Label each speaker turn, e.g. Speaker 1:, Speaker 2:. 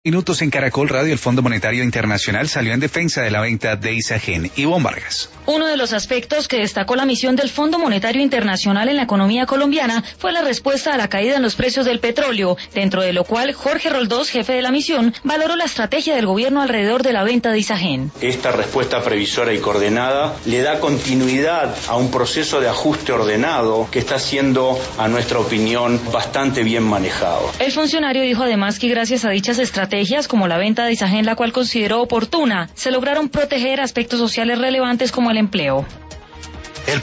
Speaker 1: Minutos en Caracol Radio, el Fondo Monetario Internacional salió en defensa de la venta de Isagen. Ivonne Vargas.
Speaker 2: Uno de los aspectos que destacó la misión del Fondo Monetario Internacional en la economía colombiana fue la respuesta a la caída en los precios del petróleo, dentro de lo cual Jorge Roldós, jefe de la misión, valoró la estrategia del gobierno alrededor de la venta de Isagen.
Speaker 3: Esta respuesta previsora y coordenada le da continuidad a un proceso de ajuste ordenado que está siendo, a nuestra opinión, bastante bien manejado.
Speaker 2: El funcionario dijo además que gracias a dichas estrategias, como la venta de Isagen, la cual consideró oportuna, se lograron proteger aspectos sociales relevantes como el empleo.